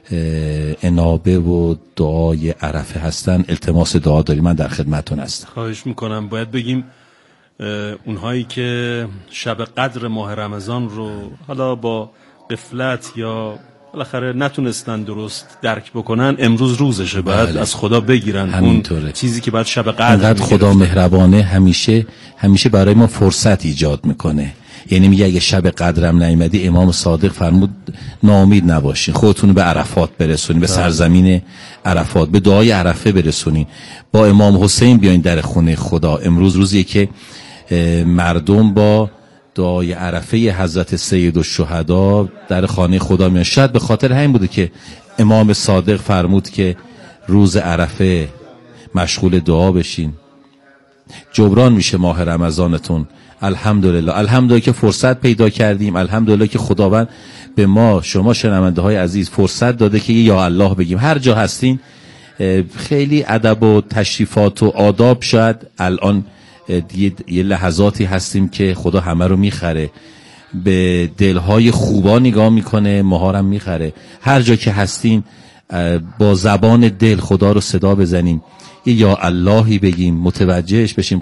انابه و دعای عرفه هستن، التماس دعا داریم. من در خدمتتون هستم. خواهش میکنم. باید بگیم اونهایی که شب قدر ماه رمضان رو حالا با غفلت یا بالاخره نتونستن درست درک بکنن، امروز روزشه، باید از خدا بگیرن همینطوره. اون چیزی که بعد شب قدر خدا مهربانه همیشه برای ما فرصت ایجاد میکنه. یعنی میگه اگه شب قدرم نیامدی، امام صادق فرمود ناامید نباشین، خودتون به عرفات برسونین، به سرزمین عرفات، به دعای عرفه برسونین، با امام حسین بیاین در خونه خدا. امروز روزیه که مردم با دعای عرفه حضرت سید الشهدا در خانه خدا میان. شاید به خاطر همین بوده که امام صادق فرمود که روز عرفه مشغول دعا بشین، جبران میشه ماه رمضانتون. الحمدلله که فرصت پیدا کردیم، الحمدلله که خداوند به ما، شما شنونده های عزیز، فرصت داده که یا الله بگیم. هر جا هستین خیلی ادب و تشریفات و آداب، شاید الان یه لحظاتی هستیم که خدا همه رو میخره، به دلهای خوبا نگاه میکنه، ماها رو میخره. هر جا که هستیم با زبان دل خدا رو صدا بزنیم، یا اللهی بگیم، متوجهش بشیم.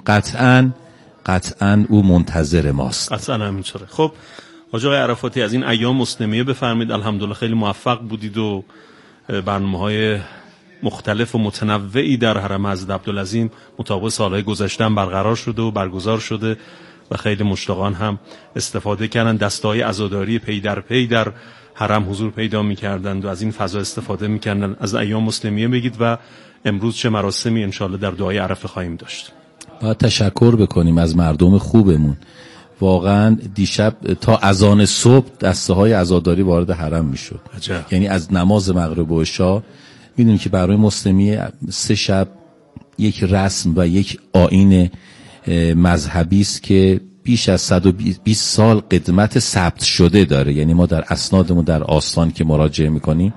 قطعاً او منتظر ماست. قطعاً همینطوره. خب حاج آقای عرفاتی، از این ایام مسلمیه بفرمید. الحمدلله خیلی موفق بودید و برنامه‌های مختلف و متنوعی در حرم حضرت عبدالعظیم مطابق سالهای گذشته برقرار شده و برگزار شده و خیلی مشتاقان هم استفاده کردن. دسته‌های عزاداری پی در پی در حرم حضور پیدا می‌کردند و از این فضا استفاده می‌کردند. از ایام مسلمیه بگید و امروز چه مراسمی انشالله در دعای عرفه خواهیم داشت. باید تشکر بکنیم از مردم خوبمون. واقعا دیشب تا اذان صبح دسته‌های عزاداری وارد حرم میشد. یعنی از نماز مغرب و عشا. میدونید که برای مسلمی 3 شب یک رسم و یک آیین مذهبی است که بیش از 120 سال قدمت ثبت شده داره. یعنی ما در اسنادمون در آستان که مراجعه میکنیم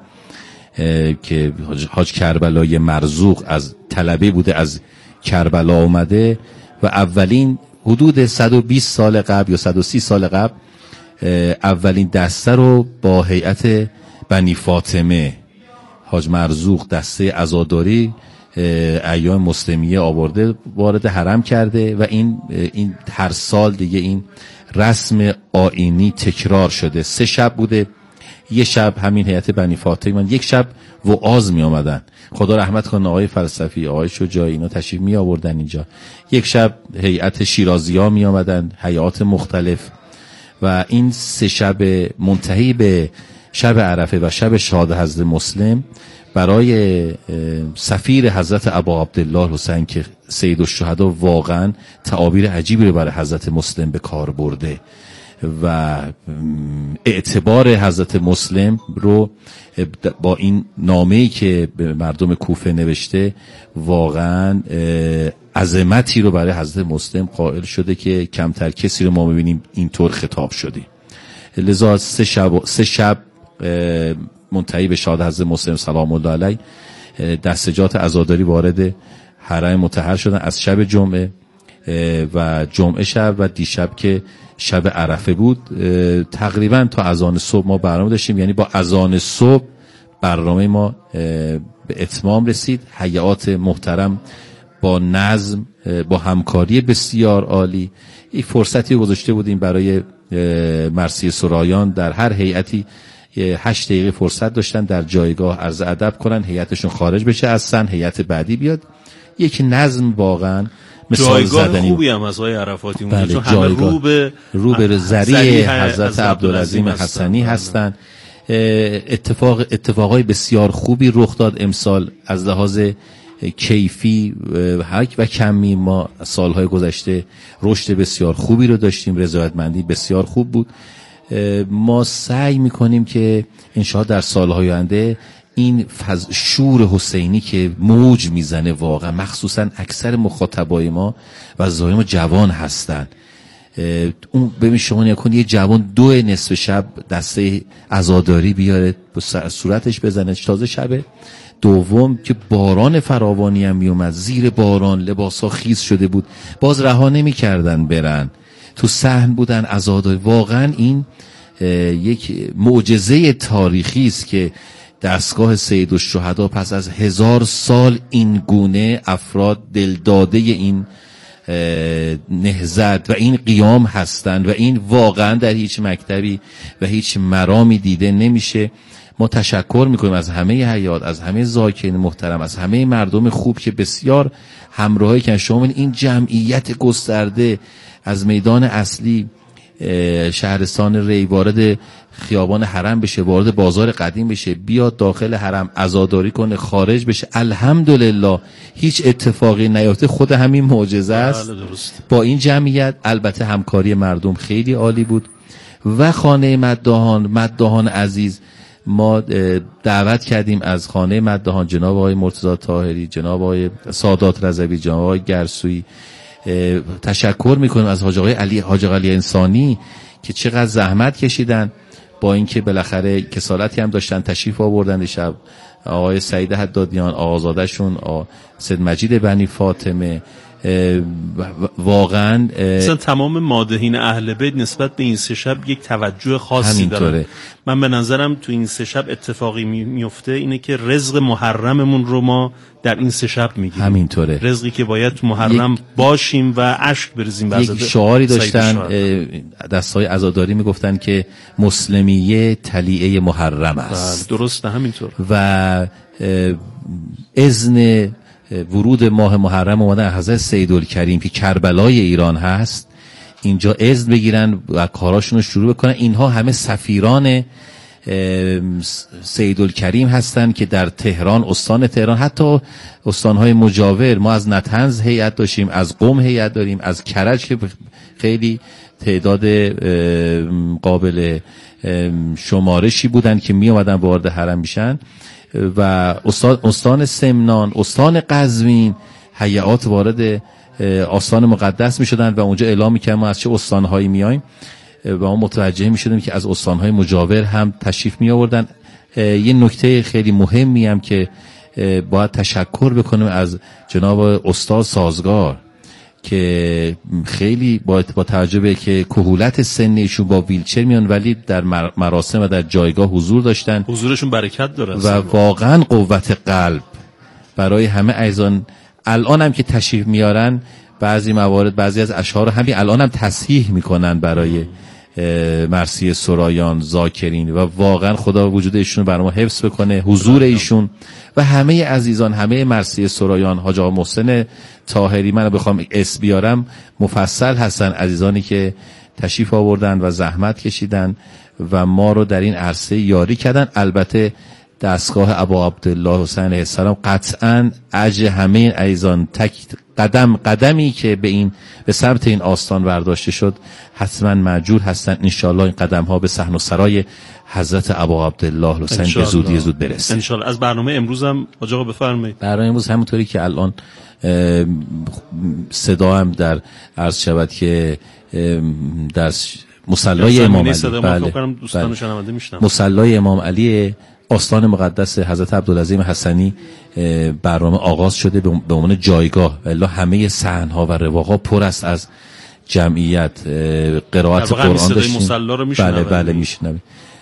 که حاج کربلای مرزوق از طلبه بوده، از کربلا اومده و اولین حدود 120 سال قبل یا 130 سال قبل اولین دسته رو با هیئت بنی فاطمه حاج مرزوق دسته عزاداری ایام مسلمیه آورده، وارد حرم کرده و این هر سال دیگه این رسم آیینی تکرار شده. 3 شب بوده. یه شب همین هیئت بنی فاطمه، یک شب وعاظ می آمدن، خدا رحمت کنه آقای فلسفی، آقای شجاعی، اینا تشریف می آوردن اینجا. یک شب هیئت شیرازی‌ها می آمدن، هیئات مختلف، و این 3 شب منتهی به شب عرفه و شب شهادت حضرت مسلم برای سفیر حضرت ابا عبدالله حسین که سید الشهدا واقعا تعابیر عجیبی رو برای حضرت مسلم به کار برده و اعتبار حضرت مسلم رو با این نامه‌ای که به مردم کوفه نوشته واقعا عظمتی رو برای حضرت مسلم قائل شده که کمتر کسی رو ما ببینیم اینطور خطاب شده. لذا 3 شب منتهی به شهادت حضرت مسلم سلام الله علیه دستجات عزاداری وارد حرم مطهر شدن از شب جمعه و جمعه شب و دیشب که شب عرفه بود. تقریبا تا اذان صبح ما برنامه داشتیم، یعنی با اذان صبح برنامه ما به اتمام رسید. هیئات محترم با نظم، با همکاری بسیار عالی، یک فرصتی گذاشته بودیم برای مرثیه سرایان. در هر هیئتی 8 دقیقه فرصت داشتن در جایگاه عرض ادب کنن، هیئتشون خارج بشه از سن، هیئت بعدی بیاد. یک نظم واقعا مثال زدنی. خوبی هم از آقای عرفاتی اونجا، بله، چون همه رو به ذریع حضرت عبدالعظیم حسنی هستن. اتفاقای بسیار خوبی رخ داد امسال از لحاظ کیفی و کمی. ما سالهای گذشته رشد بسیار خوبی رو داشتیم، رضایتمندی بسیار خوب بود. ما سعی میکنیم که انشاءالله در سالهای آینده این شور حسینی که موج میزنه، واقعا مخصوصا اکثر مخاطبای ما و زائرای ما جوان هستن. اون ببین شما نکن یه جوان 2 نصف شب دسته عزاداری بیاره صورتش بزنه، تازه شب دوم که باران فراوانی هم میومد، زیر باران لباسا خیس شده بود، باز رها نمی‌کردن برن تو صحن بودن عزاداری. واقعا این یک معجزه تاریخی است که دستگاه سید الشهدا پس از 1000 سال این گونه افراد دلداده این نهضت و این قیام هستند و این واقعا در هیچ مکتبی و هیچ مرامی دیده نمیشه. ما تشکر میکنیم از همه حیات، از همه ذاکرین محترم، از همه مردم خوب که بسیار همراهی کردن. شما این جمعیت گسترده از میدان اصلی شهرستان ری وارد خیابان حرم بشه، وارد بازار قدیم بشه، بیاد داخل حرم عزاداری کنه، خارج بشه، الحمدلله هیچ اتفاقی نیافته، خود همین معجزه است. با این جمعیت البته همکاری مردم خیلی عالی بود و خانه مداحان عزیز ما دعوت کردیم از خانه مداحان جناب آقای مرتضی طاهری، جناب آقای سادات رضوی، جناب آقای گرسویی. تشکر میکنیم از حاج علی انسانی که چقدر زحمت کشیدن، با اینکه بالاخره کسالتی هم داشتن تشریف آوردن شب. آقای سعید حدادیان، آقازادهشون، سید مجید بنی فاطمه، واقعا مثلا تمام مادحین اهل بیت نسبت به این 3 شب یک توجه خاصی دارن. من به نظرم تو این 3 شب اتفاقی میفته اینه که رزق محرممون رو ما در این 3 شب میگیریم. همینطوره، رزقی که باید تو محرم باشیم و اشک بریزیم. یک شعاری داشتن دستای عزاداری میگفتن که مسلمیه تلیعه محرم است. درسته، همینطور. و اذن ورود ماه محرم اومدن حضرت سیدالکریم که کربلای ایران هست اینجا اذن بگیرن و کاراشون رو شروع بکنن. اینها همه سفیران سیدالکریم هستن که در تهران، استان تهران، حتی استانهای مجاور، ما از نطنز هیئت داشتیم، از قم هیئت داریم، از کرج که خیلی تعداد قابل شمارشی بودن که می اومدن وارد حرم میشن، و استان سمنان، استان قزوین، هیئات وارد آستان مقدس می شدن و اونجا اعلام می کردن ما از چه استانهایی می آییم و ما متوجه می شدیم که از استانهای مجاور هم تشریف می آوردن. یه نکته خیلی مهمی هم که باید تشکر بکنیم از جناب استاد سازگار که خیلی با توجه به که کهولت سنیشون با ویلچر میان ولی در مراسم و در جایگاه حضور داشتن. حضورشون برکت داره و واقعا قوت قلب برای همه عزیزان. الان هم که تشریف میارن بعضی موارد، بعضی از اشعار همین الان هم تصحیح میکنن برای مرثیه سرایان، ذاکرین، و واقعا خدا وجود ایشون برای ما حفظ بکنه، حضور ایشون و همه عزیزان، همه مرثیه سرایان. حاج آقا محسن طاهری، من بخوام اسم بیارم مفصل هستن عزیزانی که تشریف آوردن و زحمت کشیدن و ما رو در این عرصه یاری کردن. البته دستگاه ابا عبدالله حسین علیه السلام قطعاً اجر همه این عزیزان قدمی که به سمت این آستان برداشته شد حتما مأجور هستن. انشالله این قدم ها به صحن و سرای حضرت ابا عبدالله حسین به زودی زود برسه انشالله. از برنامه امروز هم حاج آقا بفرمایید. برنامه امروز همونطوری که الان صدا هم در عرض شود که در مصلای امام علی، مصلای امام علی آستان مقدس حضرت عبدالعظیم حسنی برنامه آغاز شده به عنوان جایگاه. الا همه صحن‌ها و رواق‌ها پر است از جمعیت. قرائت قرآن داشتیم. بله میشنویم.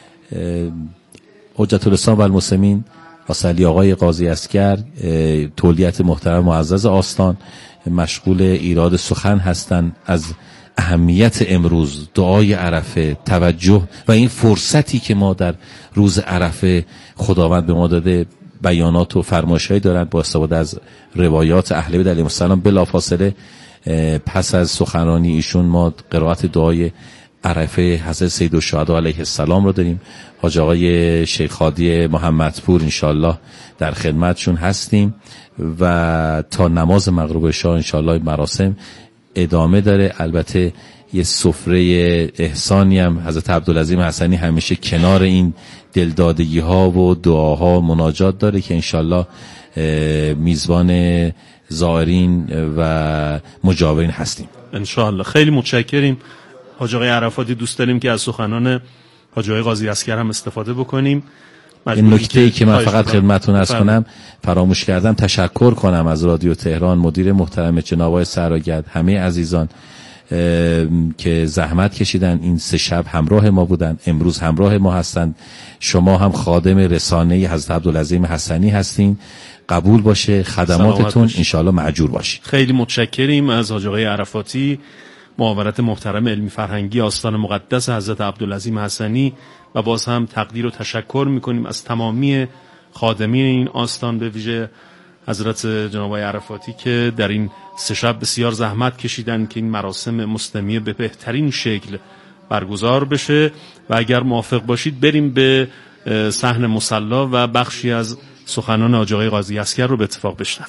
حجت الاسلام و المسلمین واسلی آقای قاضی عسکر، تولیت محترم معزز آستان، مشغول ایراد سخن هستند از اهمیت امروز، دعای عرفه، توجه و این فرصتی که ما در روز عرفه خداوند به ما داده. بیانات و فرمایش‌هایی دارند با استفاده از روایات اهل بیت علیهم السلام. بلافاصله پس از سخنرانی ایشون ما قرائت دعای عرفه حضرت سید الشهدا علیه السلام رو داریم. حاج آقای شیخ هادی محمدپور انشالله در خدمتشون هستیم و تا نماز مغرب عشا انشالله مراسم ادامه داره. البته یه سفره احسانی هم حضرت عبدالعظیم حسنی همیشه کنار این دلدادگی ها و دعاها و مناجات داره که انشالله میزبان زائرین و مجاورین هستیم انشالله. خیلی متشکریم حاج آقای عرفاتی. دوست داریم که از سخنان حاج آقای قاضی عسکر هم استفاده بکنیم. این نکته‌ای که من فقط خدمتتون عرض کنم، فراموش کردم تشکر کنم از رادیو تهران، مدیر محترم جناب آقای سراگرد، همه عزیزان که زحمت کشیدن، این 3 شب همراه ما بودن، امروز همراه ما هستن. شما هم خادم رسانه حضرت عبدالعظیم حسنی هستین. قبول باشه خدماتتون، انشاءالله مأجور باشید. خیلی متشکریم از حاج آقای عرفاتی، معاونت محترم علمی فرهنگی آستان مقدس حضرت عبدالعظیم حسنی، و باز هم تقدیر و تشکر میکنیم از تمامی خادمین این آستان، به ویژه حضرت جناب آقای عرفاتی که در این 3 شب بسیار زحمت کشیدن که این مراسم مسلمیه به بهترین شکل برگزار بشه. و اگر موافق باشید بریم به صحن مصلی و بخشی از سخنان حاج آقای قاضی عسکر رو به اتفاق بشنویم.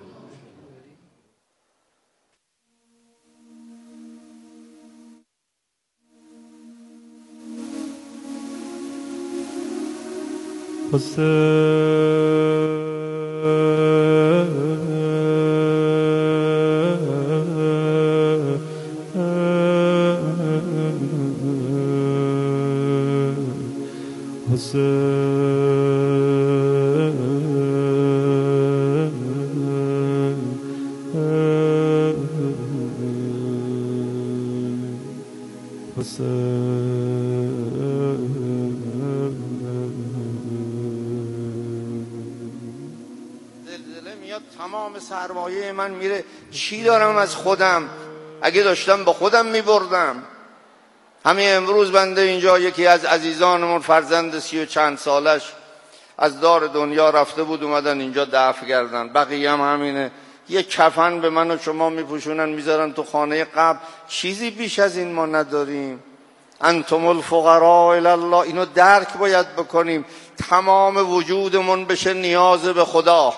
تمام سرمایه من میره، چی دارم از خودم؟ اگه داشتم با خودم میبردم. همین امروز بنده اینجا یکی از عزیزانمون فرزند 30 و چند سالش از دار دنیا رفته بود، اومدن اینجا دفن کردن. بقیه هم همینه، یه کفن به من و شما میپوشونن میذارن تو خانه قبر. چیزی بیش از این ما نداریم. انتم الفقراء الی الله. اینو درک باید بکنیم. تمام وجودمون بشه نیاز به خدا.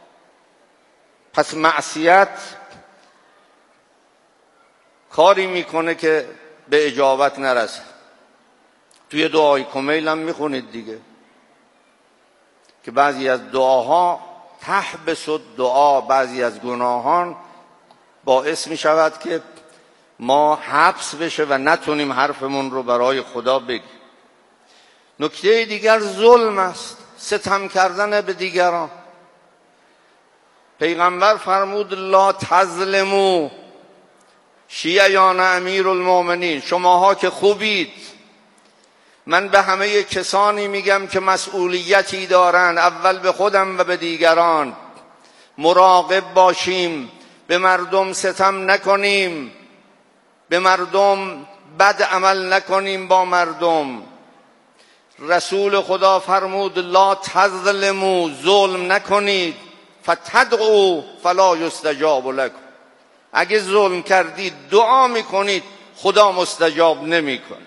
پس معصیت کاری میکنه که به اجابت نرسه. توی دعای کمیل هم میخونید دیگه که بعضی از دعاها تحبس الدعا، بعضی از گناهان باعث میشود که ما حبس بشه و نتونیم حرفمون رو برای خدا بگیم. نکته دیگر ظلم است، ستم کردن به دیگران. پیغمبر فرمود لا تظلموا. شیعیان امیرالمومنین، شماها که خوبید، من به همه کسانی میگم که مسئولیتی دارن، اول به خودم و به دیگران، مراقب باشیم، به مردم ستم نکنیم، به مردم بد عمل نکنیم با مردم. رسول خدا فرمود لا تظلموا، ظلم نکنید، فتدعوا فلا یستجاب لکم. اگه ظلم کردید دعا میکنید، خدا مستجاب نمیکنه.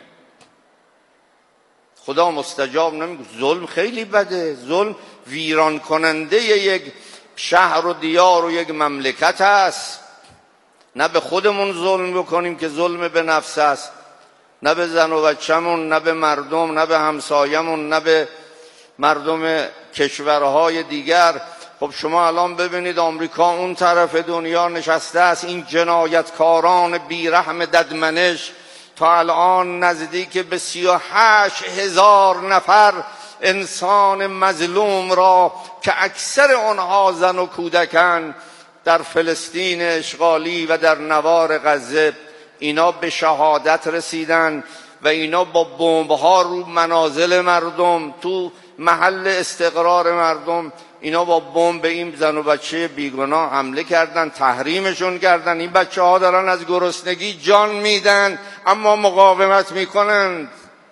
خدا مستجاب نمیکنه. ظلم خیلی بده. ظلم ویران کننده یک شهر و دیار و یک مملکت است. نه به خودمون ظلم بکنیم که ظلم به نفس است، نه به زن و بچه‌مون، نه به مردم، نه به همسایمون، نه به مردم کشورهای دیگر. خب شما الان ببینید آمریکا اون طرف دنیا نشسته است، این جنایتکاران بیرحم ددمنش تا الان نزدیک به 38,000 نفر انسان مظلوم را که اکثر آنها زن و کودکان در فلسطین اشغالی و در نوار غزه، اینا به شهادت رسیدن و اینا با بمب‌ها رو منازل مردم، تو محل استقرار مردم، اینا با بمب به این زن و بچه بیگناه حمله کردن، تحریمشون کردن. این بچه ها دارن از گرسنگی جان میدن اما مقاومت میکنند.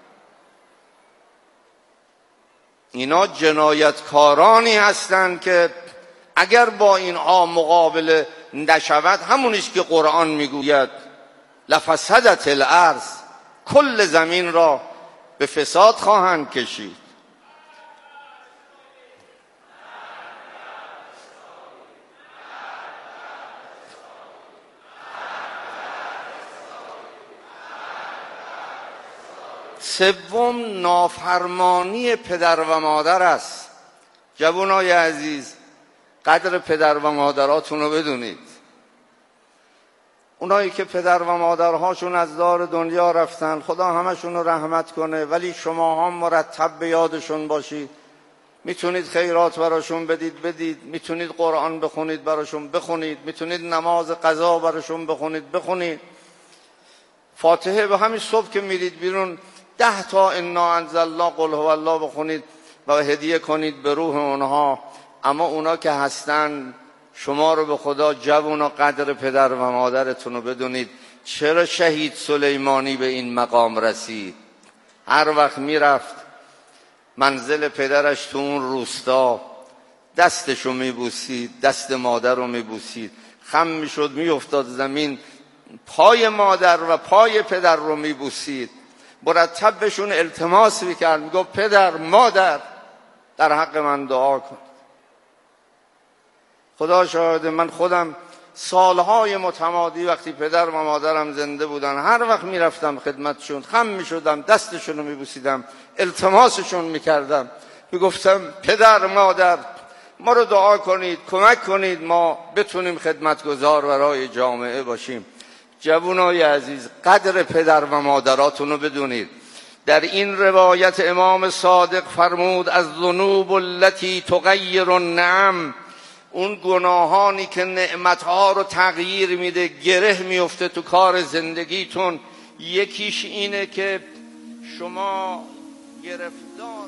اینا جنایتکارانی هستند که اگر با اینها مقابله نشود، همونیست که قرآن میگوید لفسدت الارض، کل زمین را به فساد خواهند کشید. سوم نافرمانی پدر و مادر است. جوانای عزیز، قدر پدر و مادراتون رو بدونید. اونایی که پدر و مادرهاشون از دار دنیا رفتن، خدا همشون رو رحمت کنه، ولی شما هم مرتب به یادشون باشید. میتونید خیرات براشون بدید، میتونید قرآن بخونید براشون بخونید، میتونید نماز قضا براشون بخونید. فاتحه به همین صبح که میرید بیرون 10 تا انا انزلنا قل هو الله بخونید و هدیه کنید به روح اونها. اما اونا که هستن، شما رو به خدا جوونا قدر پدر و مادرتون رو بدونید. چرا شهید سلیمانی به این مقام رسید؟ هر وقت میرفت منزل پدرش تو اون روستا، دستشو میبوسید، دست مادر رو میبوسید، خم میشد میافتاد زمین، پای مادر و پای پدر رو میبوسید، مرتب بهشون التماس میکرد، میگفت پدر مادر در حق من دعا کن. خدا شاهد، من خودم سالهای متمادی وقتی پدر و مادرم زنده بودن، هر وقت میرفتم خدمتشون خم میشدم، دستشون رو میبوسیدم، التماسشون میکردم، میگفتم پدر مادر ما رو دعا کنید، کمک کنید ما بتونیم خدمتگزار برای جامعه باشیم. جوانای عزیز، قدر پدر و مادراتون رو بدونید. در این روایت امام صادق فرمود از ذنوب التي تغیر النعم، اون گناهانی که نعمتها رو تغییر میده، گره میفته تو کار زندگیتون، یکیش اینه که شما گرفتار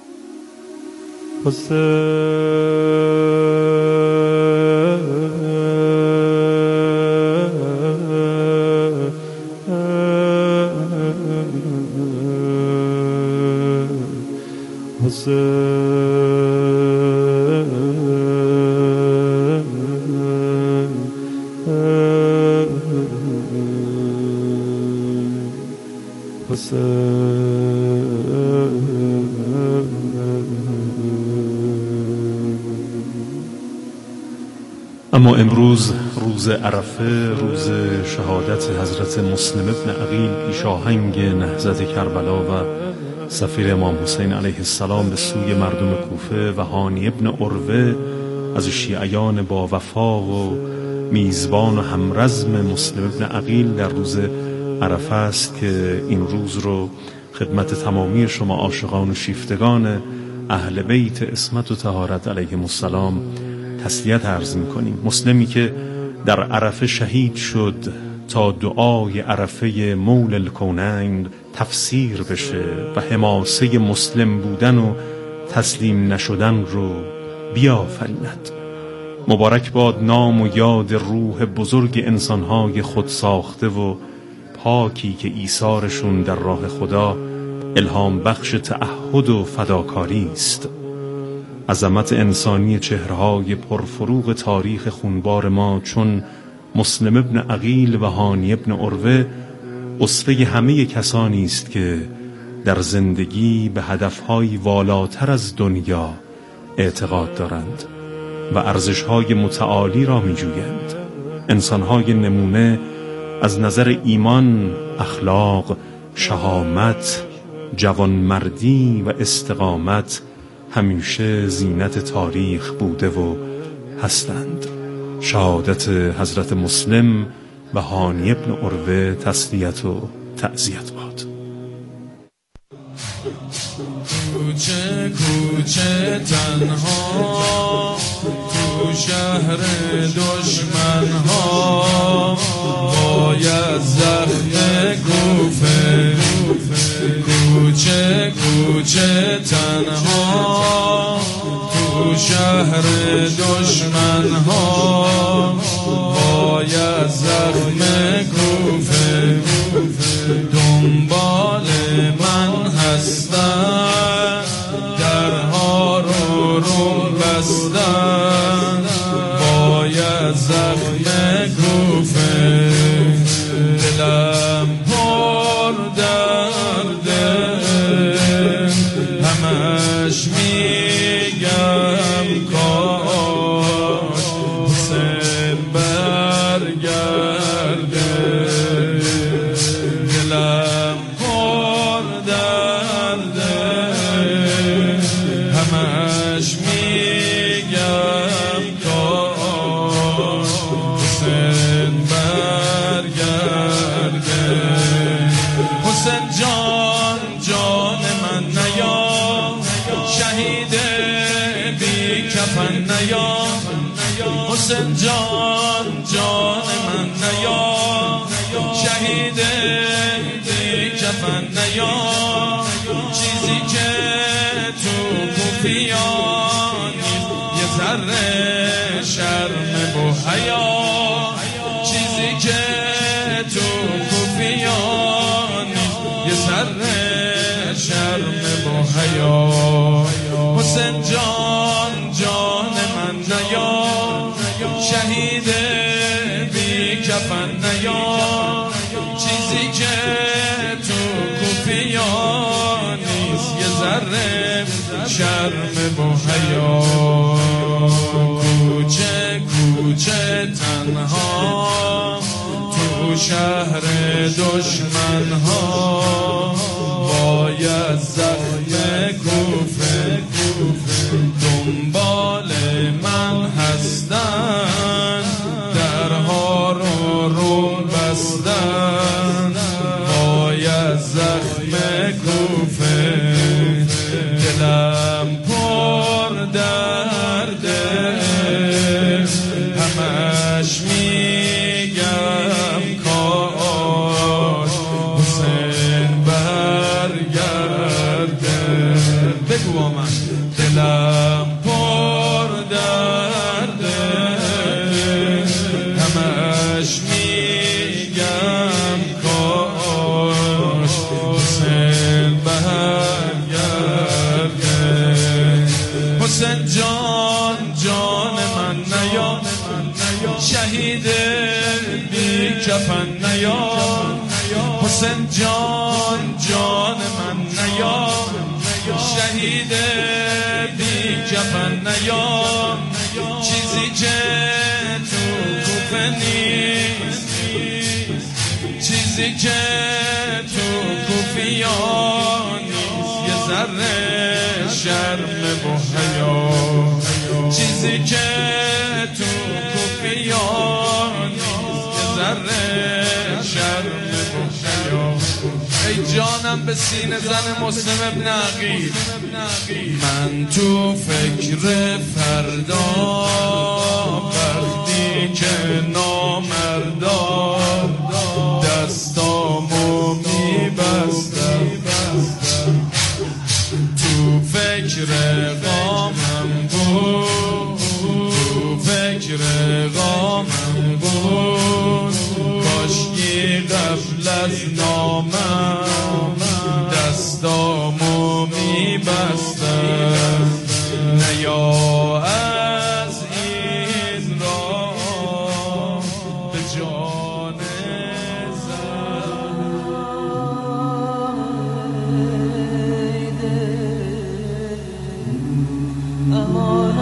اما امروز روز عرفه، روز شهادت حضرت مسلم ابن عقیل پیشاهنگ نهضت کربلا و سفیر امام حسین علیه السلام به سوی مردم کوفه و هانی ابن عروه از شیعیان با وفا و میزبان و همرزم مسلم ابن عقیل در روز عرفه است که این روز رو خدمت تمامی شما عاشقان و شیفتگان اهل بیت عصمت و طهارت علیهم السلام تسلیت عرض می‌کنیم. مسلمی که در عرفه شهید شد تا دعای عرفه مولا الکونین تفسیر بشه و حماسه مسلم بودن و تسلیم نشدن رو بیافریند. مبارک باد نام و یاد روح بزرگ انسانهای خود ساخته و پاکی که ایثارشون در راه خدا الهام بخش تعهد و فداکاری است. عظمت انسانی چهرهای پرفروغ تاریخ خونبار ما چون مسلم ابن عقیل و هانی ابن عروه اسوه همه کسانی است که در زندگی به هدفهای والاتر از دنیا اعتقاد دارند و ارزشهای متعالی را می جویند. انسانهای نمونه از نظر ایمان، اخلاق، شهامت، جوانمردی و استقامت همیشه زینت تاریخ بوده و هستند. شهادت حضرت مسلم و هانی ابن عروه تسلیت و تعزیت باد. کوچه کوچه تنها تو شهر دشمن ها، باید زخم کوفه. کوچه کوچه تنها تو شهر دشمن ها، باید زخم کوفه. دنبال من هستن، درها رو روم بستن، باید زخم کوفه. دلم پر درده، همش میگم کاش حسین برگرده. دلم پر درده، همش میگم کاش حسین برگرده. حسین جان جان من نیا، شهید بی کفن نیا. حسین جان جان من نیا، شهید شهید بی کفن نیا، چیزی که تو کوفیانی یه ذره شرم و حیا، چیزی که تو کوفیانی یه ذره شرم و حیا. حسین جان جان من نیا، شهید بی کفن نیا، چیزی که تو کوفیانیست یه ذره شرم و حیا. کوچه کوچه تنها تو شهر دشمن ها، باید زخم کوفه دنبال من هستن، درها رو بستن، باید زخم کوفه. دلم پر درده همش میگم کاش حسین برگرده. بگو با من. دلم پر درده همش میگم کاش حسین برگرده. حسین جان جان من نیا، شهید بی کفن نیا، حسین جان جان من نیا، شهید بی کفن نیا، چیزی که تو کوفه نیست، چیزی که تو کوفیانیست یه ذره شرم و حیا، چیزی که تو کوفیانیست یه ذره شرم و حیا. ای جانم به سینه زن مسلم ابن عقیل، من تو فکر فردا وقتی که نامردا دستامو میبستم، تو فکر غامم بود، تو فکر غامم بود، کاشکی قبل از نامم دستامو میبستم. نیا از این راه به جان امان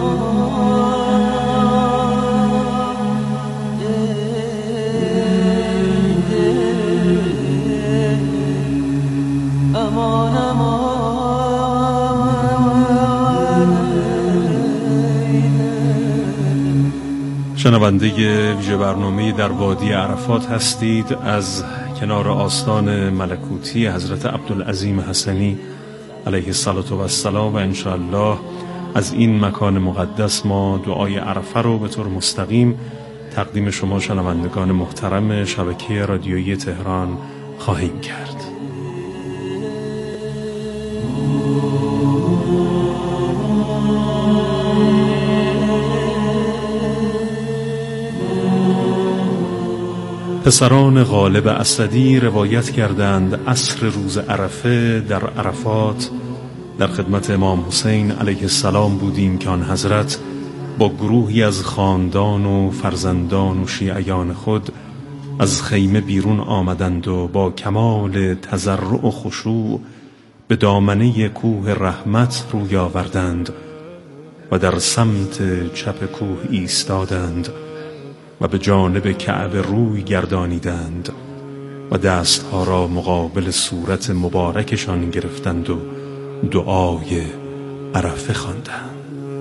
شنونده ویژه برنامه در وادی عرفات هستید. از کنار آستان ملکوتی حضرت عبدالعظیم حسنی علیه السلام و انشاءالله از این مکان مقدس ما دعای عرفه رو به طور مستقیم تقدیم شما شنوندگان محترم شبکه رادیویی تهران خواهیم کرد. پسران غالب اسدی روایت کردند عصر روز عرفه در عرفات در خدمت امام حسین علیه السلام بودیم که آن حضرت با گروهی از خاندان و فرزندان و شیعیان خود از خیمه بیرون آمدند و با کمال تضرع و خشوع به دامنه کوه رحمت روی آوردند و در سمت چپ کوه ایستادند و به جانب کعبه روی گردانیدند و دستها را مقابل صورت مبارکشان گرفتند و دعای عرفه خواندند.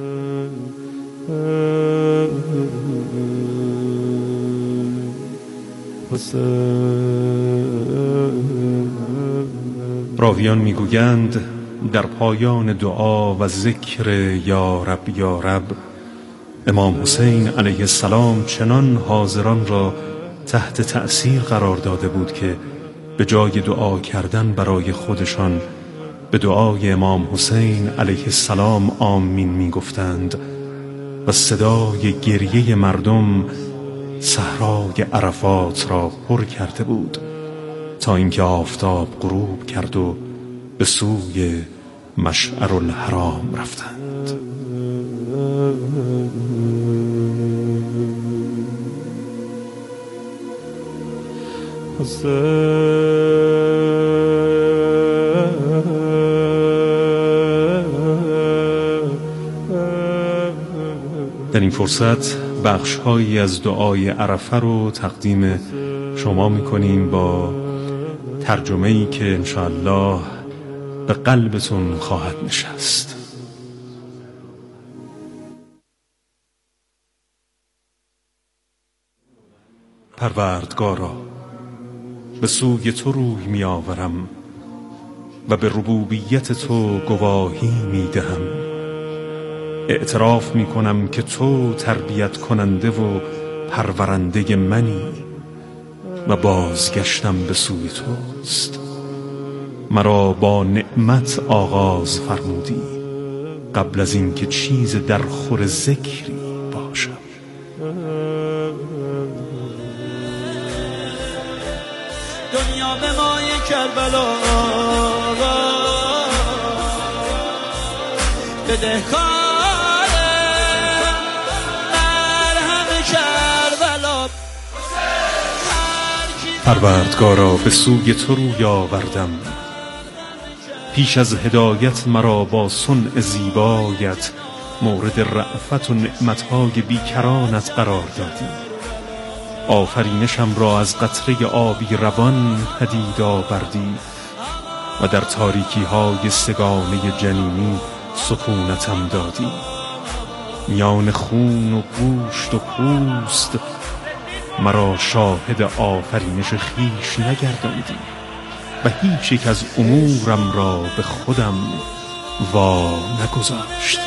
راویان میگویند در پایان دعا و ذکر یا رب یا رب امام حسین علیه السلام چنان حاضران را تحت تأثیر قرار داده بود که به جای دعا کردن برای خودشان به دعای امام حسین علیه السلام آمین می گفتند و صدای گریه مردم صحرای عرفات را پر کرده بود تا اینکه آفتاب غروب کرد و به سوی مشعر الحرام رفتند. در این فرصت بخش‌هایی از دعای عرفه رو تقدیم شما می‌کنیم با ترجمه‌ای که انشاءالله به قلبتون خواهد نشست. پروردگارا، به سوی تو روی می آورم و به ربوبیت تو گواهی می دهم. اعتراف می کنم که تو تربیت کننده و پرورنده منی و بازگشتم به سوی توست. مرا با نعمت آغاز فرمودی قبل از اینکه چیز در خور ذکری باشم. دنیا به مای کربلا بدهکار مرهم کربلا. پروردگارا، به سوی تو روی آوردم، پیش از هدایت مرا با صنع زیبایت مورد رأفت و نعمتهای بیکرانت قرار دادی. آفرینشم را از قطره آبی روان پدید آوردی و در تاریکی های سگانه جنینی سکونتم دادی. میان خون و گوشت و پوست مرا شاهد آفرینش خیش نگرداندی و هیچ یک از امورم را به خودم وا نگذاشت.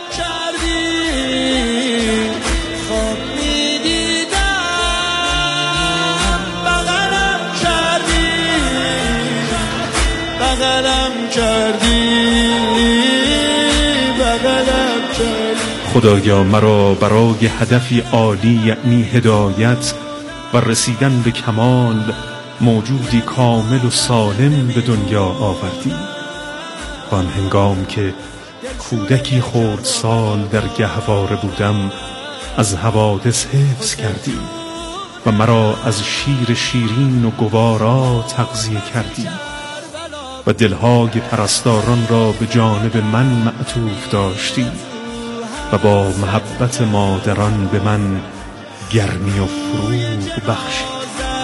خدایا، مرا برای هدفی عالی یعنی هدایت و رسیدن به کمال موجودی کامل و سالم به دنیا آوردی. آن هنگام که کودکی خردسال در گهواره بودم از حوادث حفظ کردی و مرا از شیر شیرین و گوارا تغذیه کردی و دلهای پرستاران را به جانب من معطوف داشتی و با محبت مادران به من گرمی و فروغ بخشید.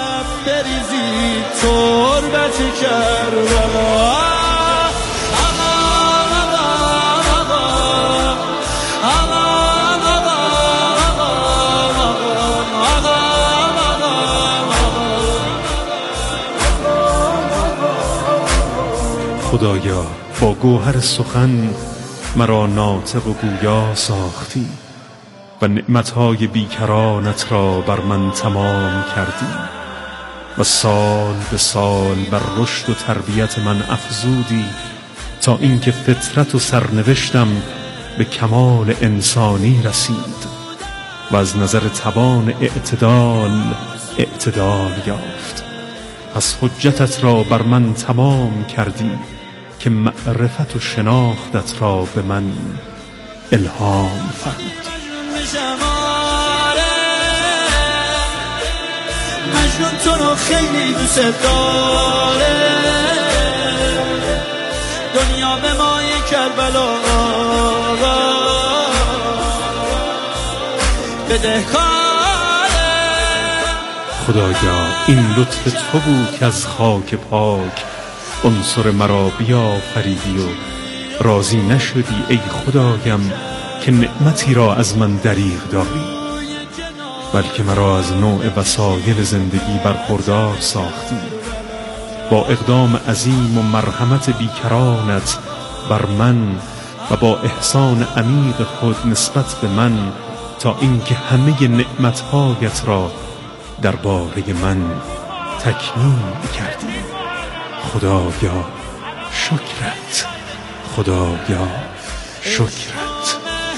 خدایا، با گوهر سخن مرا ناطق و گویا ساختی و نعمتهای بیکرانت را بر من تمام کردی و سال به سال بر رشد و تربیت من افزودی تا اینکه فطرت و سرنوشتم به کمال انسانی رسید و از نظر توان اعتدال یافت. پس حجتت را بر من تمام کردی که معرفت و شناختت را به من الهام فرمودی. مجنون تو رو خیلی دوست داره، دنیا به مای کربلا بدهکاره. خدایا، این لطف تو بود که از خاک پاک عنصر مرا بیافریدی و راضی نشدی ای خدایم که نعمتی را از من دریغ داری، بلکه مرا از نوع وسایل زندگی برخوردار ساختی. با اقدام عظیم و مرحمت بیکرانت بر من و با احسان عمیق خود نسبت به من تا اینکه همه نعمتهایت را درباره من تکمیل کردی. خدایا شکرت، خدایا شکرت.